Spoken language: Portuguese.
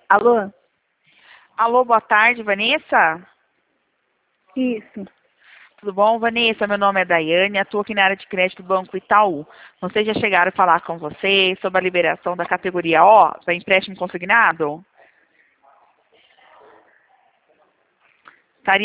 Alô? Alô, boa tarde, Vanessa? Isso. Tudo bom, Vanessa? Meu nome é Daiane, atuo aqui na área de crédito do Banco Itaú. Vocês já chegaram a falar com você sobre a liberação da categoria O, para empréstimo consignado?